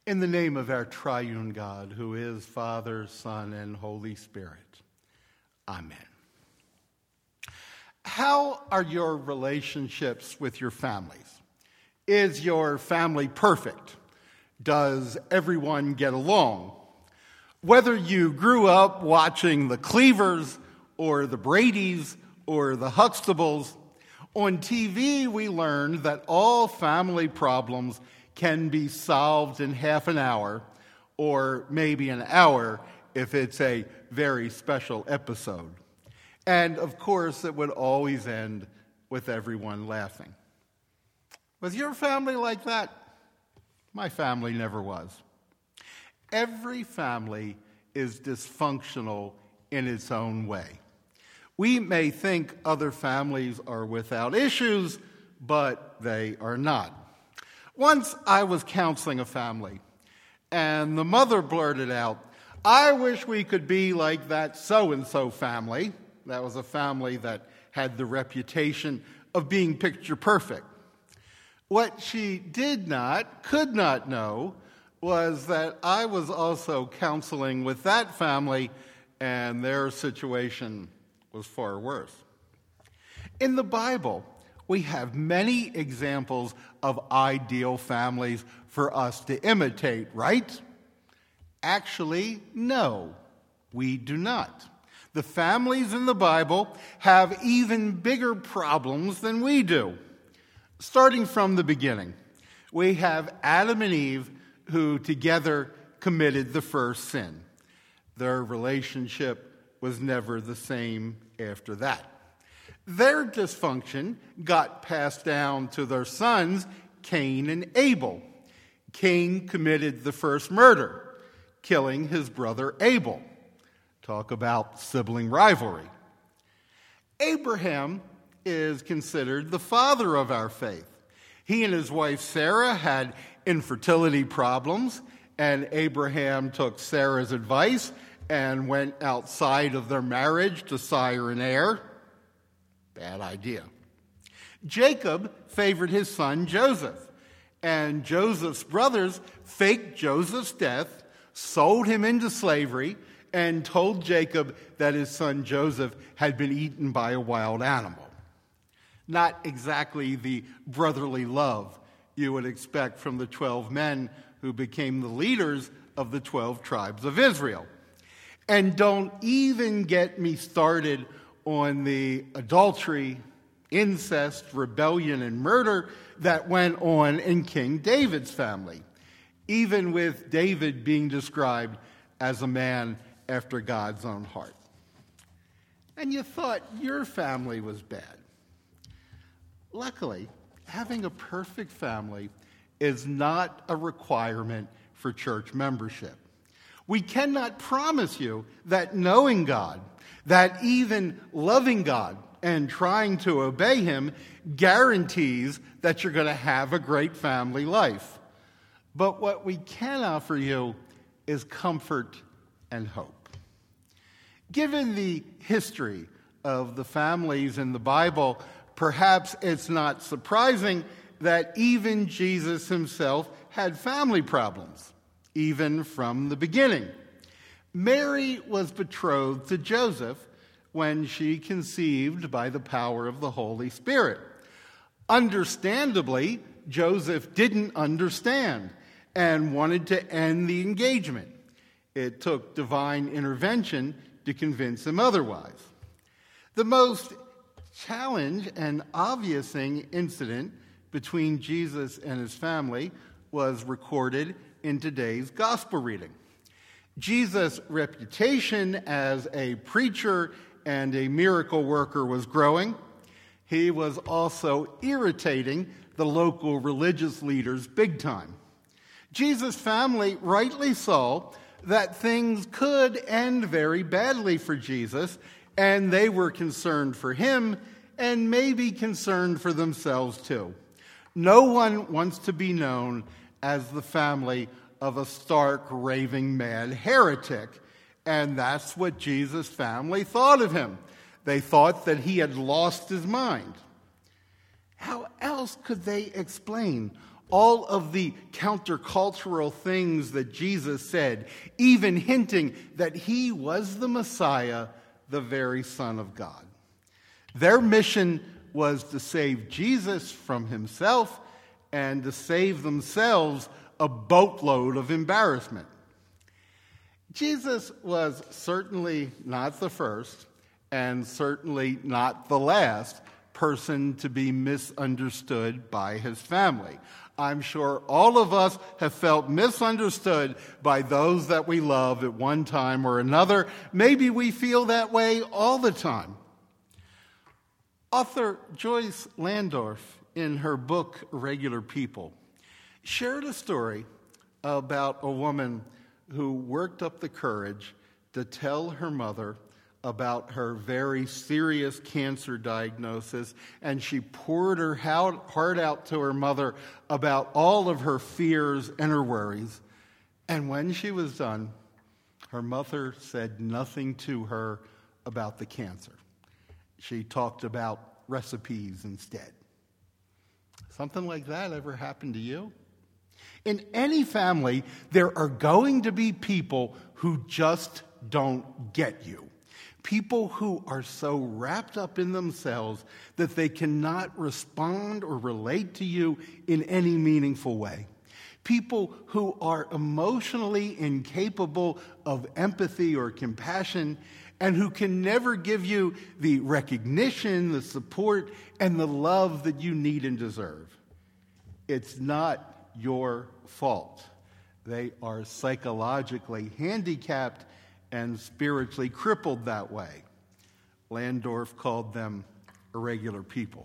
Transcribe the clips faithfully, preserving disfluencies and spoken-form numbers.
In the name of our triune God, who is Father, Son, and Holy Spirit. Amen. How are your relationships with your families? Is your family perfect? Does everyone get along? Whether you grew up watching the Cleavers or the Bradys or the Huxtables, on T V we learned that all family problems can be solved in half an hour, or maybe an hour if it's a very special episode. And of course, it would always end with everyone laughing. Was your family like that? My family never was. Every family is dysfunctional in its own way. We may think other families are without issues, but they are not. Once I was counseling a family, and the mother blurted out, "I wish we could be like that so-and-so family." That was a family that had the reputation of being picture perfect. What she did not, could not know, was that I was also counseling with that family, and their situation was far worse. In the Bible, we have many examples of ideal families for us to imitate, right? Actually, no, we do not. The families in the Bible have even bigger problems than we do. Starting from the beginning, we have Adam and Eve who together committed the first sin. Their relationship was never the same after that. Their dysfunction got passed down to their sons, Cain and Abel. Cain committed the first murder, killing his brother Abel. Talk about sibling rivalry. Abraham is considered the father of our faith. He and his wife Sarah had infertility problems, and Abraham took Sarah's advice and went outside of their marriage to sire an heir. Bad idea. Jacob favored his son Joseph, and Joseph's brothers faked Joseph's death, sold him into slavery, and told Jacob that his son Joseph had been eaten by a wild animal. Not exactly the brotherly love you would expect from the twelve men who became the leaders of the twelve tribes of Israel. And don't even get me started on the adultery, incest, rebellion, and murder that went on in King David's family, even with David being described as a man after God's own heart. And you thought your family was bad. Luckily, having a perfect family is not a requirement for church membership. We cannot promise you that knowing God, that even loving God and trying to obey Him guarantees that you're going to have a great family life. But what we can offer you is comfort and hope. Given the history of the families in the Bible, perhaps it's not surprising that even Jesus himself had family problems, even from the beginning. Mary was betrothed to Joseph when she conceived by the power of the Holy Spirit. Understandably, Joseph didn't understand and wanted to end the engagement. It took divine intervention to convince him otherwise. The most challenge and obvious incident between Jesus and his family was recorded in today's gospel reading. Jesus' reputation as a preacher and a miracle worker was growing. He was also irritating the local religious leaders big time. Jesus' family rightly saw that things could end very badly for Jesus, and they were concerned for him and maybe concerned for themselves too. No one wants to be known as the family of a stark, raving mad heretic, and that's what Jesus' family thought of him. They thought that he had lost his mind. How else could they explain all of the countercultural things that Jesus said, even hinting that he was the Messiah, the very Son of God. Their mission was to save Jesus from himself and to save themselves a boatload of embarrassment. Jesus was certainly not the first and certainly not the last person to be misunderstood by his family. I'm sure all of us have felt misunderstood by those that we love at one time or another. Maybe we feel that way all the time. Author Joyce Landorf, in her book Irregular People, shared a story about a woman who worked up the courage to tell her mother about her very serious cancer diagnosis, and she poured her heart out to her mother about all of her fears and her worries. And when she was done, her mother said nothing to her about the cancer. She talked about recipes instead. Something like that ever happened to you? In any family, there are going to be people who just don't get you. People who are so wrapped up in themselves that they cannot respond or relate to you in any meaningful way. People who are emotionally incapable of empathy or compassion and who can never give you the recognition, the support, and the love that you need and deserve. It's not your fault. They are psychologically handicapped and spiritually crippled that way. Landorf called them irregular people.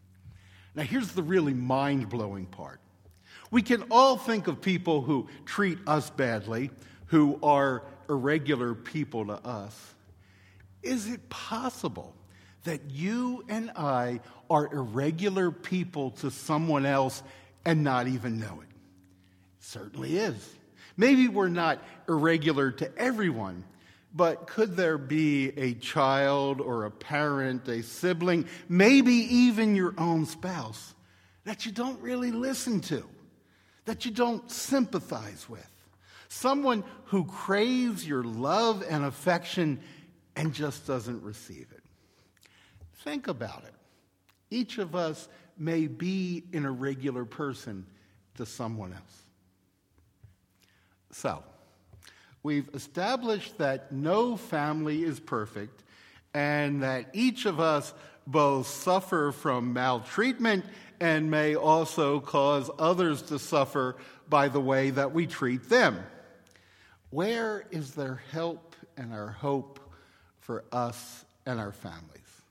Now here's the really mind-blowing part. We can all think of people who treat us badly, who are irregular people to us. Is it possible that you and I are irregular people to someone else and not even know it? It certainly is. Maybe we're not irregular to everyone, but could there be a child or a parent, a sibling, maybe even your own spouse, that you don't really listen to, that you don't sympathize with? Someone who craves your love and affection and just doesn't receive it. Think about it. Each of us may be an irregular person to someone else. So, we've established that no family is perfect and that each of us both suffer from maltreatment and may also cause others to suffer by the way that we treat them. Where is there help and our hope for us and our families?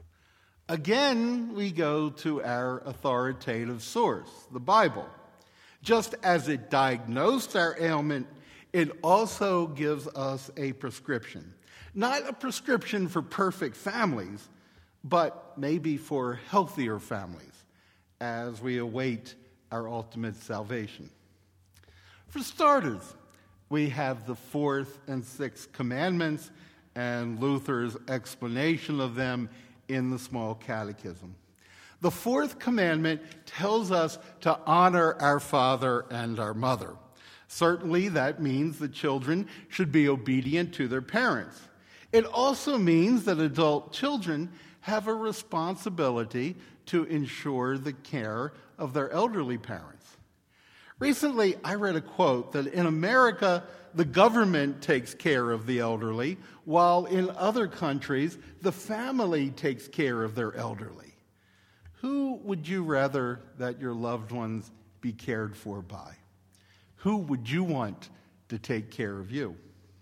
Again, we go to our authoritative source, the Bible. Just as it diagnosed our ailment, it also gives us a prescription. Not a prescription for perfect families, but maybe for healthier families as we await our ultimate salvation. For starters, we have the fourth and sixth commandments and Luther's explanation of them in the Small Catechism. The fourth commandment tells us to honor our father and our mother. Certainly, that means the children should be obedient to their parents. It also means that adult children have a responsibility to ensure the care of their elderly parents. Recently, I read a quote that in America, the government takes care of the elderly, while in other countries, the family takes care of their elderly. Who would you rather that your loved ones be cared for by? Who would you want to take care of you?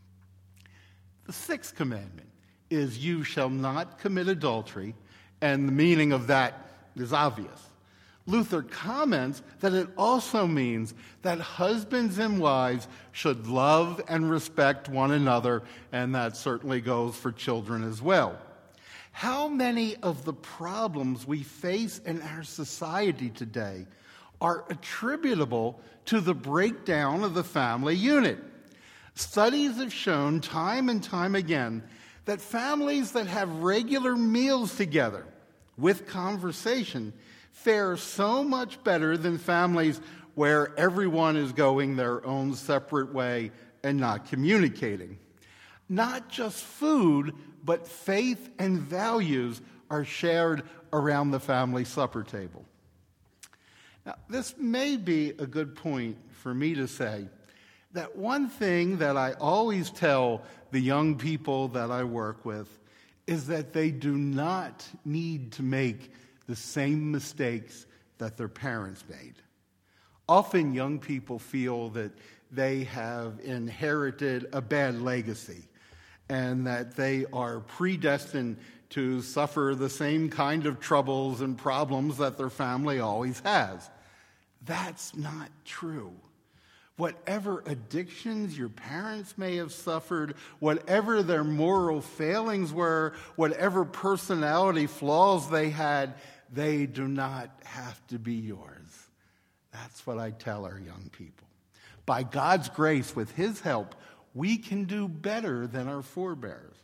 The sixth commandment is you shall not commit adultery, and the meaning of that is obvious. Luther comments that it also means that husbands and wives should love and respect one another, and that certainly goes for children as well. How many of the problems we face in our society today are attributable to the breakdown of the family unit? Studies have shown time and time again that families that have regular meals together with conversation fare so much better than families where everyone is going their own separate way and not communicating. Not just food, but faith and values are shared around the family supper table. Now, this may be a good point for me to say that one thing that I always tell the young people that I work with is that they do not need to make the same mistakes that their parents made. Often young people feel that they have inherited a bad legacy and that they are predestined to suffer the same kind of troubles and problems that their family always has. That's not true. Whatever addictions your parents may have suffered, whatever their moral failings were, whatever personality flaws they had, they do not have to be yours. That's what I tell our young people. By God's grace, with His help, we can do better than our forebears.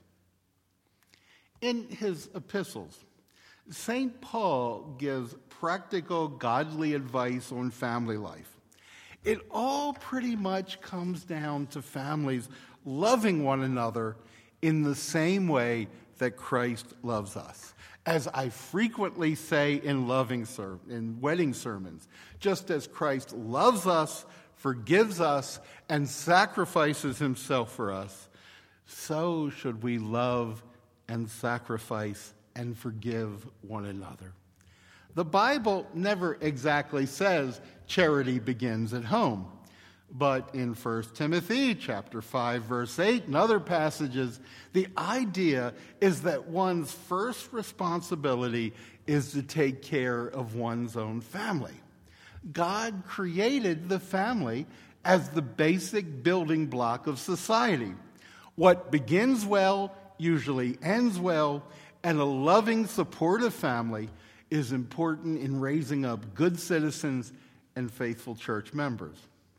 In his epistles, Saint Paul gives practical, godly advice on family life. It all pretty much comes down to families loving one another in the same way that Christ loves us. As I frequently say in loving ser- in wedding sermons, just as Christ loves us, forgives us, and sacrifices himself for us, so should we love and sacrifice and forgive one another. The Bible never exactly says charity begins at home. But in First Timothy chapter five, verse eight, and other passages, the idea is that one's first responsibility is to take care of one's own family. God created the family as the basic building block of society. What begins well usually ends well, and a loving, supportive family is important in raising up good citizens and faithful church members.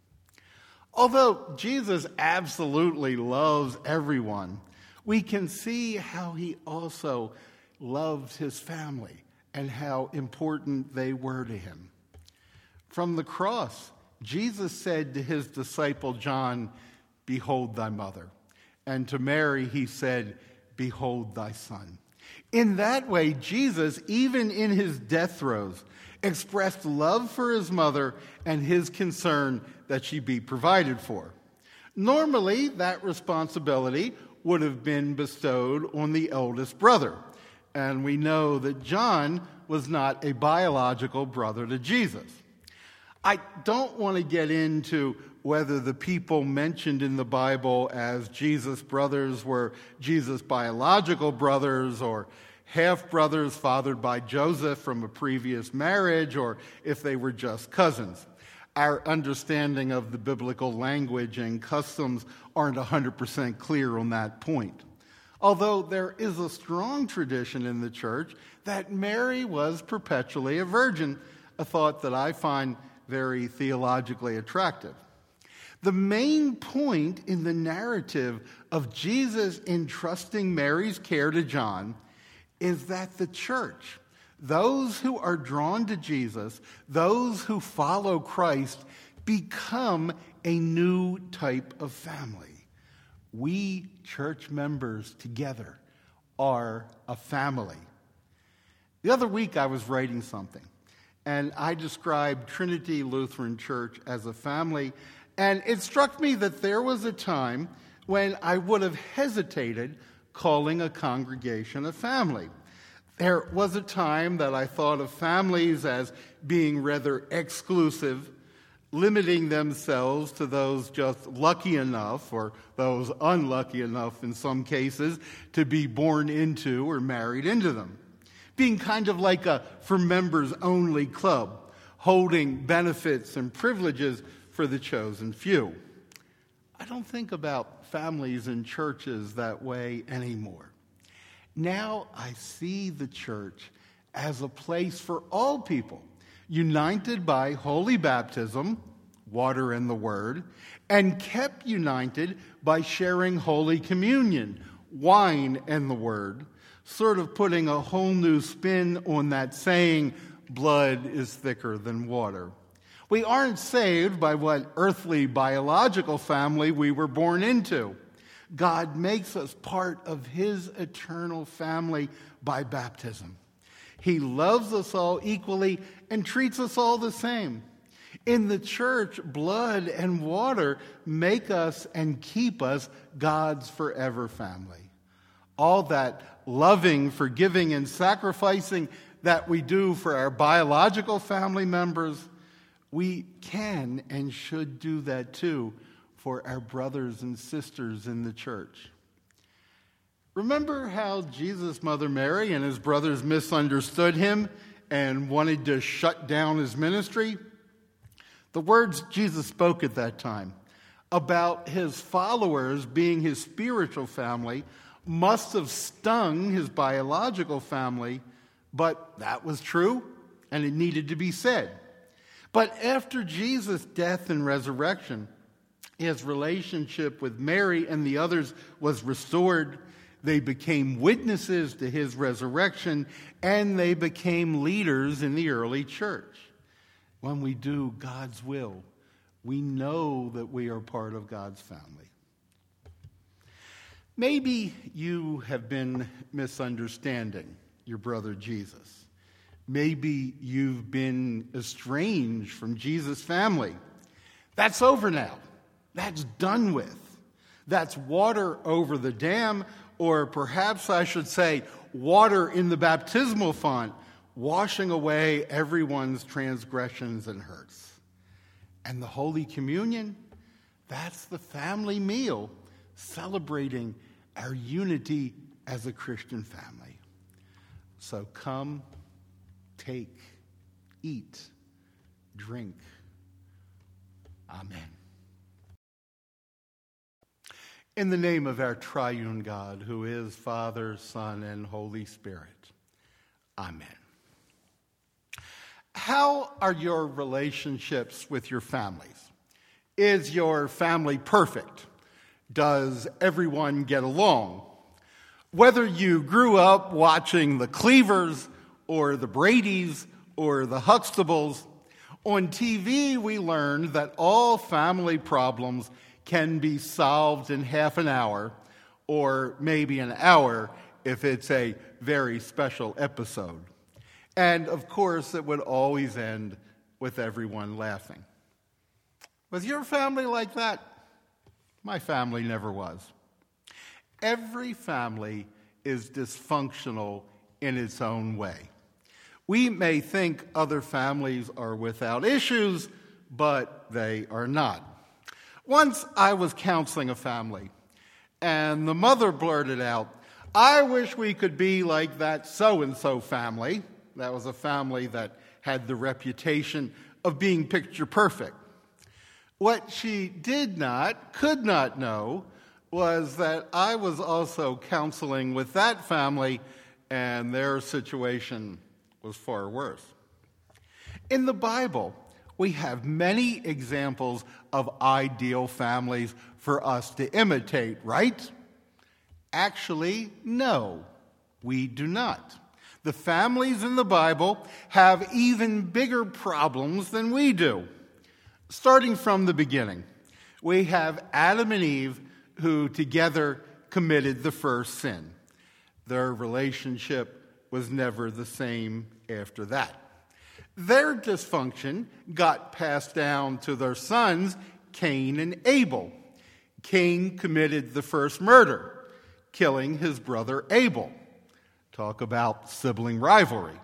Although Jesus absolutely loves everyone, we can see how he also loved his family and how important they were to him. From the cross, Jesus said to his disciple John, "Behold thy mother." And to Mary he said, "Behold thy son." In that way, Jesus, even in his death throes, expressed love for his mother and his concern that she be provided for. Normally, that responsibility would have been bestowed on the eldest brother. And we know that John was not a biological brother to Jesus. I don't want to get into whether the people mentioned in the Bible as Jesus' brothers were Jesus' biological brothers or half-brothers fathered by Joseph from a previous marriage, or if they were just cousins. Our understanding of the biblical language and customs aren't one hundred percent clear on that point. Although there is a strong tradition in the church that Mary was perpetually a virgin, a thought that I find very theologically attractive. The main point in the narrative of Jesus entrusting Mary's care to John is that the church, those who are drawn to Jesus, those who follow Christ, become a new type of family. We church members together are a family. The other week I was writing something, and I described Trinity Lutheran Church as a family, and it struck me that there was a time when I would have hesitated calling a congregation a family. There was a time that I thought of families as being rather exclusive, limiting themselves to those just lucky enough, or those unlucky enough in some cases, to be born into or married into them. Being kind of like a for members only club, holding benefits and privileges for the chosen few. I don't think about families and churches that way anymore. Now I see the church as a place for all people, united by holy baptism, water and the word, and kept united by sharing Holy Communion, wine and the word, sort of putting a whole new spin on that saying, blood is thicker than water. We aren't saved by what earthly biological family we were born into. God makes us part of his eternal family by baptism. He loves us all equally and treats us all the same. In the church, blood and water make us and keep us God's forever family. All that loving, forgiving, and sacrificing that we do for our biological family members, we can and should do that too for our brothers and sisters in the church. Remember how Jesus' mother Mary and his brothers misunderstood him and wanted to shut down his ministry? The words Jesus spoke at that time about his followers being his spiritual family must have stung his biological family, but that was true and it needed to be said. But after Jesus' death and resurrection, his relationship with Mary and the others was restored. They became witnesses to his resurrection, and they became leaders in the early church. When we do God's will, we know that we are part of God's family. Maybe you have been misunderstanding your brother Jesus. Maybe you've been estranged from Jesus' family. That's over now. That's done with. That's water over the dam, or perhaps I should say water in the baptismal font, washing away everyone's transgressions and hurts. And the Holy Communion, that's the family meal celebrating our unity as a Christian family. So come, take, eat, drink. Amen. In the name of our triune God, who is Father, Son, and Holy Spirit. Amen. How are your relationships with your families? Is your family perfect? Does everyone get along? Whether you grew up watching the Cleavers or the Bradys or the Huxtables, on T V we learned that all family problems can be solved in half an hour, or maybe an hour if it's a very special episode. And of course, it would always end with everyone laughing. Was your family like that? My family never was. Every family is dysfunctional in its own way. We may think other families are without issues, but they are not. Once I was counseling a family, and the mother blurted out, "I wish we could be like that so-and-so family." That was a family that had the reputation of being picture perfect. What she did not, could not know, was that I was also counseling with that family, and their situation was far worse. In the Bible, we have many examples of ideal families for us to imitate, right? Actually, no, we do not. The families in the Bible have even bigger problems than we do. Starting from the beginning, we have Adam and Eve who together committed the first sin. Their relationship was never the same after that. Their dysfunction got passed down to their sons, Cain and Abel. Cain committed the first murder, killing his brother Abel. Talk about sibling rivalry.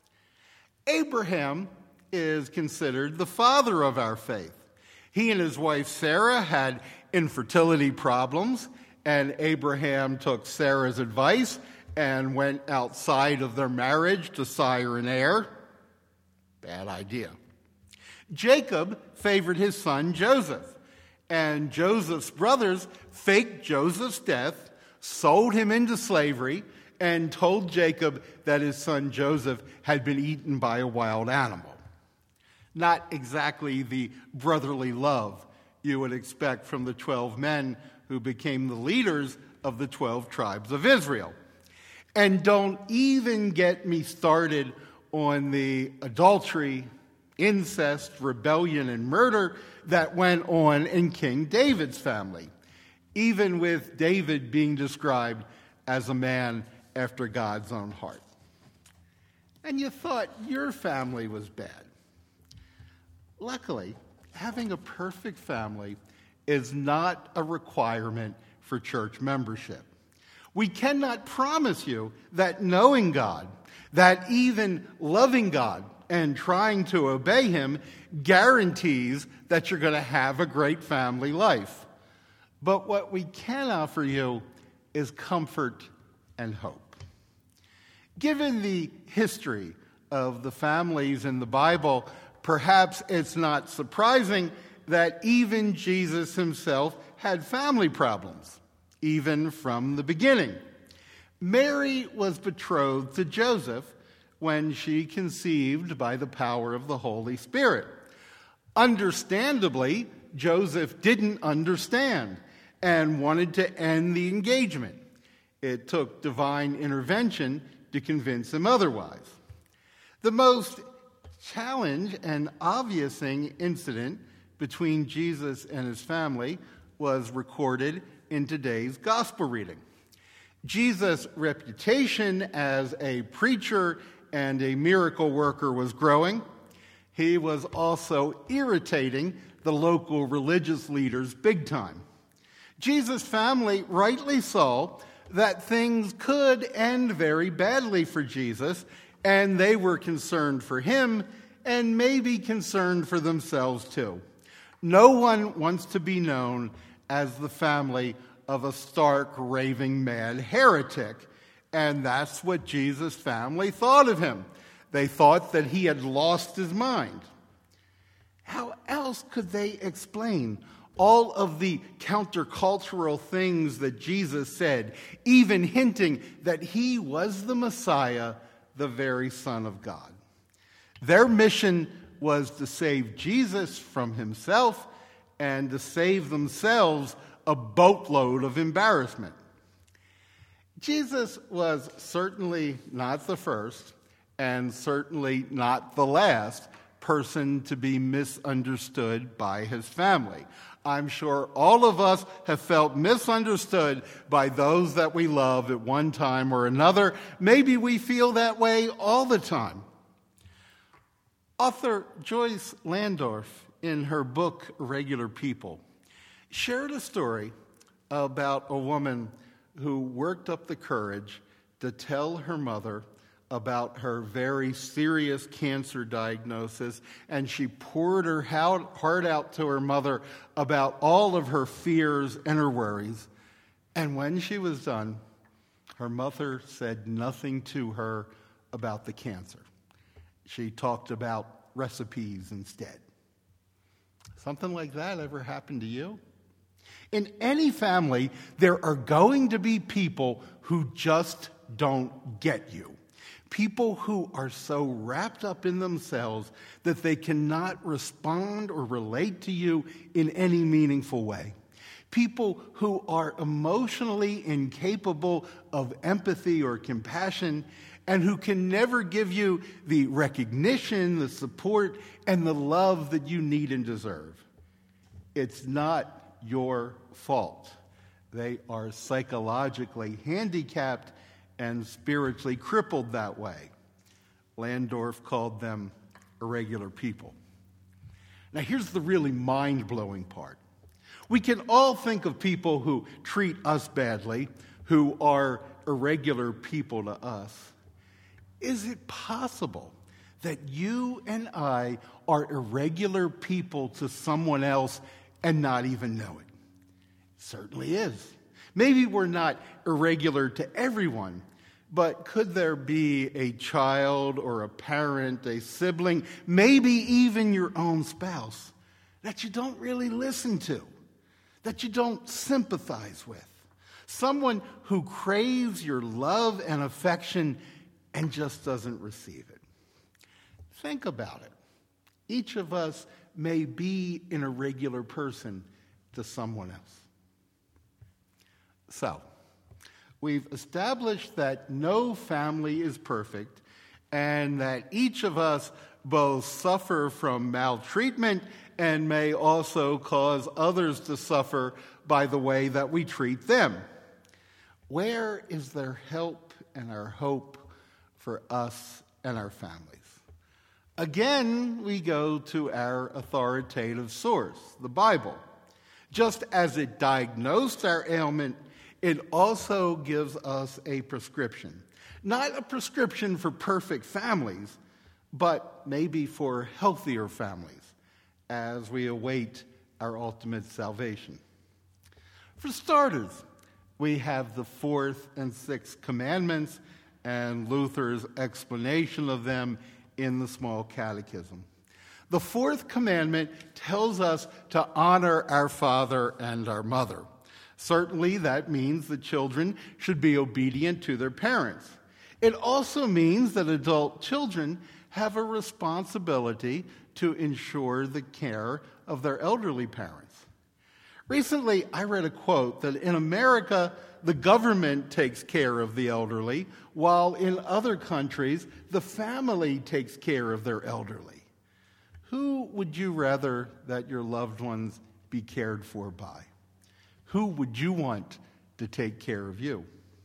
Abraham is considered the father of our faith. He and his wife Sarah had infertility problems, and Abraham took Sarah's advice and went outside of their marriage to sire an heir. Bad idea. Jacob favored his son Joseph, and Joseph's brothers faked Joseph's death, sold him into slavery, and told Jacob that his son Joseph had been eaten by a wild animal. Not exactly the brotherly love you would expect from the twelve men who became the leaders of the twelve tribes of Israel. And don't even get me started on the adultery incest, rebellion, and murder that went on in King David's family, even with David being described as a man after God's own heart. And you thought your family was bad. Luckily, having a perfect family is not a requirement for church membership. We cannot promise you that knowing God, that even loving God and trying to obey Him guarantees that you're going to have a great family life. But what we can offer you is comfort and hope. Given the history of the families in the Bible, perhaps it's not surprising that even Jesus himself had family problems, even from the beginning. Mary was betrothed to Joseph when she conceived by the power of the Holy Spirit. Understandably, Joseph didn't understand and wanted to end the engagement. It took divine intervention to convince him otherwise. The most challenge and obvious incident between Jesus and his family was recorded in today's gospel reading. Jesus' reputation as a preacher and a miracle worker was growing. He was also irritating the local religious leaders big time. Jesus' family rightly saw that things could end very badly for Jesus, and they were concerned for him and maybe concerned for themselves too. No one wants to be known as the family of a stark, raving, mad heretic, and that's what Jesus' family thought of him. They thought that he had lost his mind. How else could they explain all of the countercultural things that Jesus said, even hinting that he was the Messiah, the very Son of God? Their mission was to save Jesus from himself and to save themselves a boatload of embarrassment. Jesus was certainly not the first and certainly not the last person to be misunderstood by his family. I'm sure all of us have felt misunderstood by those that we love at one time or another. Maybe we feel that way all the time. Author Joyce Landorf, in her book Irregular People, shared a story about a woman who worked up the courage to tell her mother about her very serious cancer diagnosis, and she poured her heart out to her mother about all of her fears and her worries. And when she was done, her mother said nothing to her about the cancer. She talked about recipes instead. Something like that ever happened to you? In any family, there are going to be people who just don't get you. People who are so wrapped up in themselves that they cannot respond or relate to you in any meaningful way. People who are emotionally incapable of empathy or compassion and who can never give you the recognition, the support, and the love that you need and deserve. It's not your fault. They are psychologically handicapped and spiritually crippled that way. Landorf called them irregular people. Now here's the really mind-blowing part. We can all think of people who treat us badly, who are irregular people to us. Is it possible that you and I are irregular people to someone else and not even know it? It certainly is. Maybe we're not irregular to everyone, but could there be a child or a parent, a sibling, maybe even your own spouse, that you don't really listen to, that you don't sympathize with? Someone who craves your love and affection and just doesn't receive it. Think about it. Each of us may be an irregular person to someone else. So, we've established that no family is perfect and that each of us both suffer from maltreatment and may also cause others to suffer by the way that we treat them. Where is there help and our hope for us and our families? Again, we go to our authoritative source, the Bible. Just as it diagnosed our ailment, it also gives us a prescription. Not a prescription for perfect families, but maybe for healthier families as we await our ultimate salvation. For starters, we have the fourth and sixth commandments and Luther's explanation of them in the Small Catechism. The fourth commandment tells us to honor our father and our mother. Certainly, that means the children should be obedient to their parents. It also means that adult children have a responsibility to ensure the care of their elderly parents. Recently, I read a quote that in America, the government takes care of the elderly, while in other countries, the family takes care of their elderly. Who would you rather that your loved ones be cared for by? Who would you want to take care of you?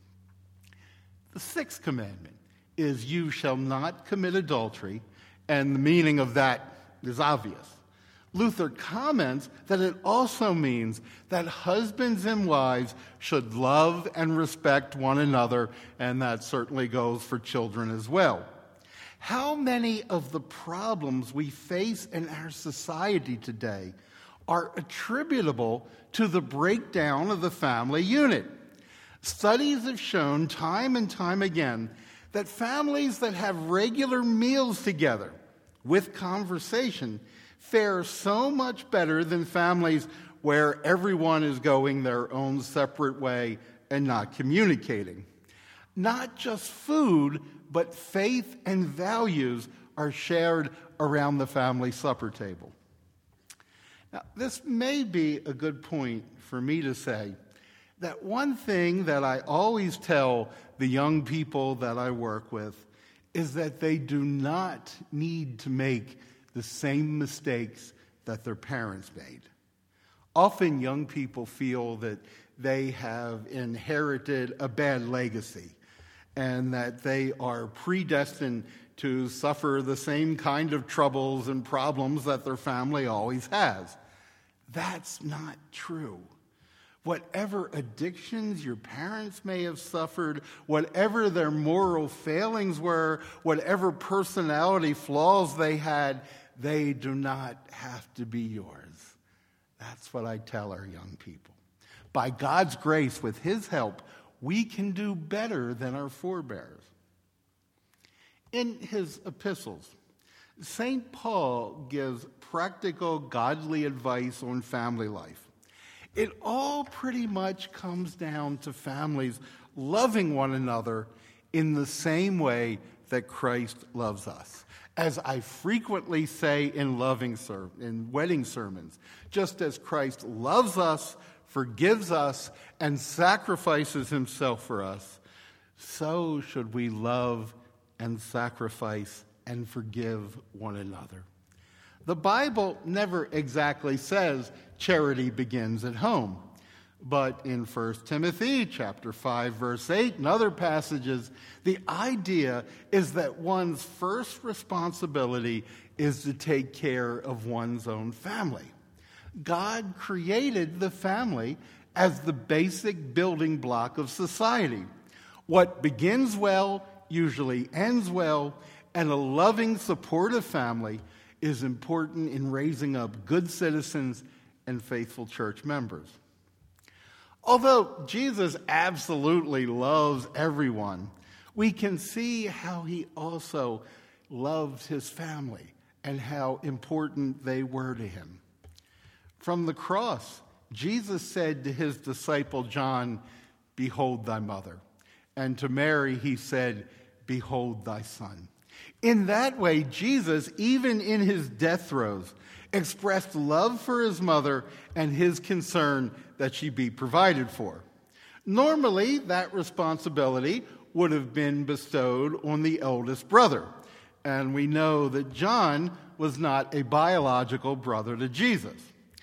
The sixth commandment is you shall not commit adultery, and the meaning of that is obvious. Luther comments that it also means that husbands and wives should love and respect one another, and that certainly goes for children as well. How many of the problems we face in our society today are attributable to the breakdown of the family unit? Studies have shown time and time again that families that have regular meals together with conversation fare so much better than families where everyone is going their own separate way and not communicating. Not just food, but faith and values are shared around the family supper table. Now, this may be a good point for me to say that one thing that I always tell the young people that I work with is that they do not need to make the same mistakes that their parents made. Often young people feel that they have inherited a bad legacy and that they are predestined to suffer the same kind of troubles and problems that their family always has. That's not true. Whatever addictions your parents may have suffered, whatever their moral failings were, whatever personality flaws they had, they do not have to be yours. That's what I tell our young people. By God's grace, with His help, we can do better than our forebears. In his epistles, Saint Paul gives practical, godly advice on family life. It all pretty much comes down to families loving one another in the same way that Christ loves us. As I frequently say in loving ser- in wedding sermons, just as Christ loves us, forgives us, and sacrifices himself for us, so should we love and sacrifice and forgive one another. The Bible never exactly says charity begins at home. But in First Timothy chapter five, verse eight, and other passages, the idea is that one's first responsibility is to take care of one's own family. God created the family as the basic building block of society. What begins well usually ends well, and a loving, supportive family is important in raising up good citizens and faithful church members. Although Jesus absolutely loves everyone, we can see how he also loved his family and how important they were to him. From the cross, Jesus said to his disciple John, "Behold thy mother." And to Mary he said, "Behold thy son." In that way, Jesus, even in his death throes, expressed love for his mother and his concern that she be provided for. Normally, that responsibility would have been bestowed on the eldest brother. and we know that John was not a biological brother to Jesus.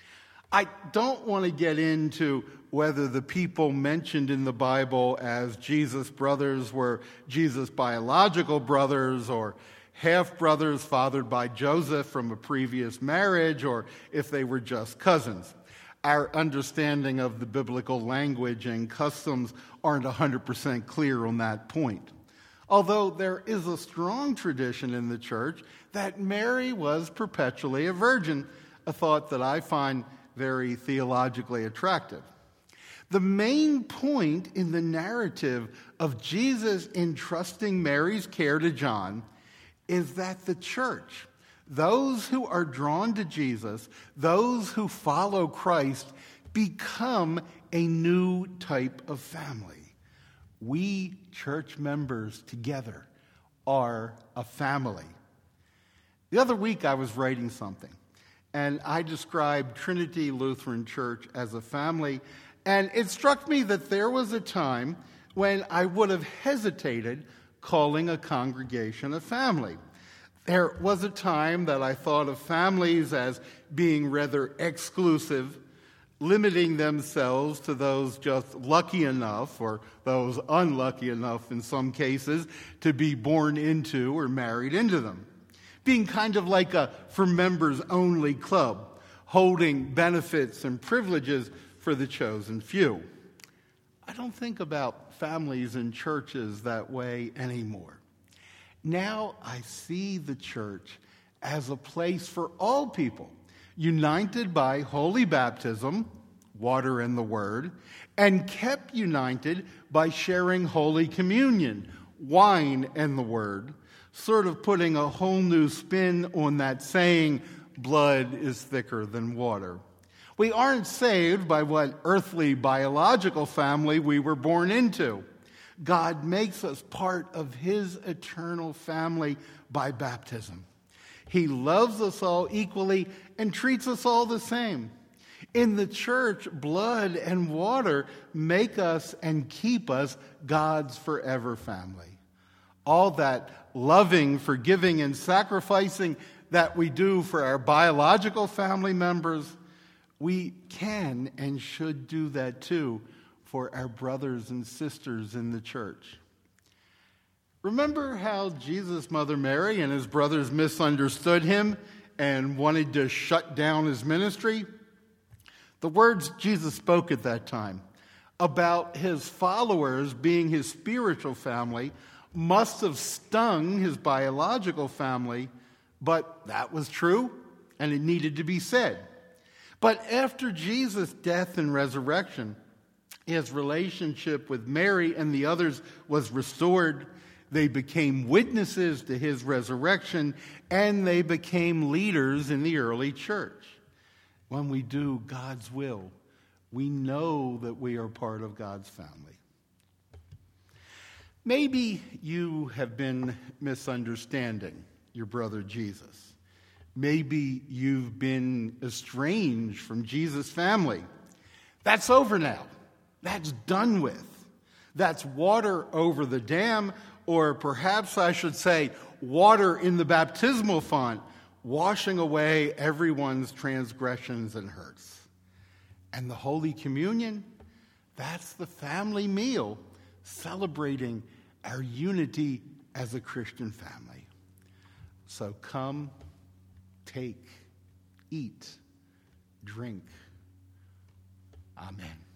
I don't want to get into whether the people mentioned in the Bible as Jesus' brothers were Jesus' biological brothers or half-brothers fathered by Joseph from a previous marriage, or if they were just cousins. Our understanding of the biblical language and customs aren't one hundred percent clear on that point. Although there is a strong tradition in the church that Mary was perpetually a virgin, a thought that I find very theologically attractive. The main point in the narrative of Jesus entrusting Mary's care to John is that the church, those who are drawn to Jesus, those who follow Christ, become a new type of family. We church members together are a family. The other week I was writing something, and I described Trinity Lutheran Church as a family, and it struck me that there was a time when I would have hesitated calling a congregation a family. There was a time that I thought of families as being rather exclusive, limiting themselves to those just lucky enough, or those unlucky enough in some cases, to be born into or married into them. Being kind of like a for members only club, holding benefits and privileges for the chosen few. I don't think about families and churches that way anymore. Now I see the church as a place for all people, united by holy baptism, water and the word, and kept united by sharing Holy Communion, wine and the word, sort of putting a whole new spin on that saying, blood is thicker than water. We aren't saved by what earthly biological family we were born into. God makes us part of his eternal family by baptism. He loves us all equally and treats us all the same. In the church, blood and water make us and keep us God's forever family. All that loving, forgiving, and sacrificing that we do for our biological family members, we can and should do that too for our brothers and sisters in the church. Remember how Jesus' mother Mary and his brothers misunderstood him and wanted to shut down his ministry? The words Jesus spoke at that time about his followers being his spiritual family must have stung his biological family, but that was true and it needed to be said. But after Jesus' death and resurrection, his relationship with Mary and the others was restored. They became witnesses to his resurrection, and they became leaders in the early church. When we do God's will, we know that we are part of God's family. Maybe you have been misunderstanding your brother Jesus. Maybe you've been estranged from Jesus' family. That's over now. That's done with. That's water over the dam, or perhaps I should say water in the baptismal font, washing away everyone's transgressions and hurts. And the Holy Communion, that's the family meal celebrating our unity as a Christian family. So come, take, eat, drink. Amen.